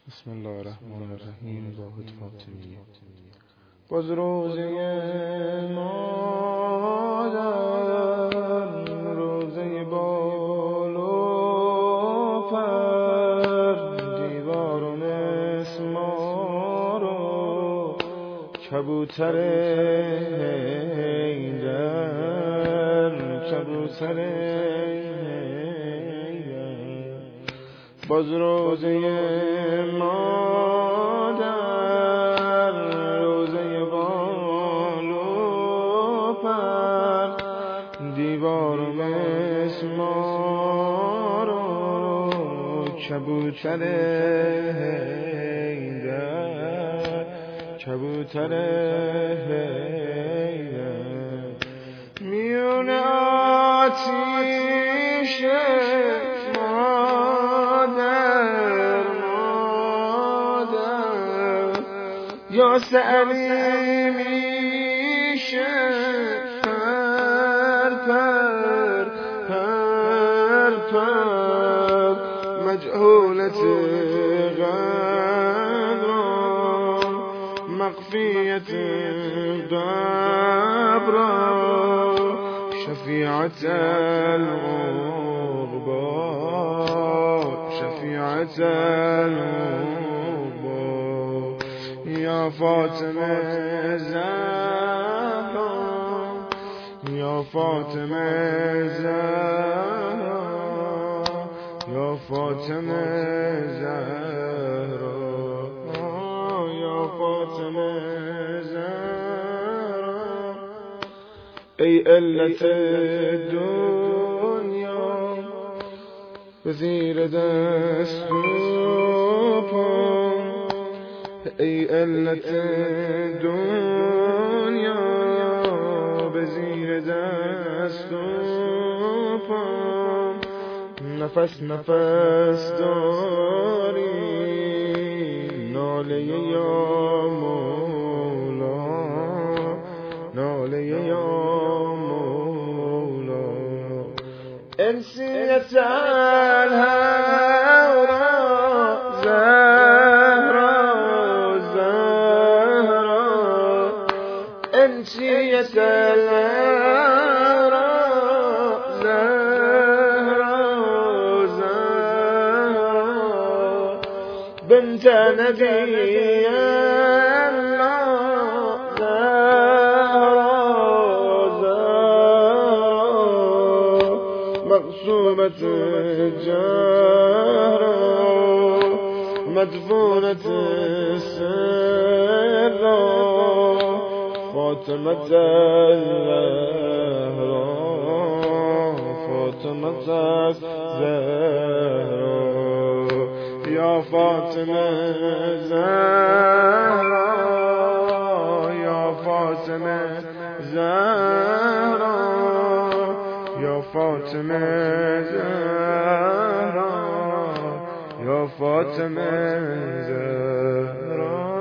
بسم الله الرحمن الرحیم. واحد فاطمی. باز روزه مادر، روزه بال و پر، دیوار و مسمار و کبوتر حیدر، کبوتر باز روزه مادر، روزه بال و پر، دیوار و مسمار و کبوتر حیدر، کبوتر حیدر میون آتیش یا سعلی میشه پر پر پر پر، مجهولت قدر مخفیت قبر، شفیعت العقبا، شفیعت العقبا. یا فاطمه زهرا، یا فاطمه زهرا، یا فاطمه زهرا، یا فاطمه زهرا. ای علت دنیا به زیر دست و پا، ای علت دنیا به زیر دست و پا، نفس نفس داری ناله یا مولا، ناله یا مولا. انسیت الهورا انسية الهورا زهرا، زهرا بنت نبي الله زهرا، زهرا مقسومة الجهرا، مدفونة السر، فاطمة الزهرا، فاطمة الزهرا. يا فاطمة الزهرا، يا فاطمة الزهرا، يا فاطمة الزهرا، يا فاطمة الزهرا.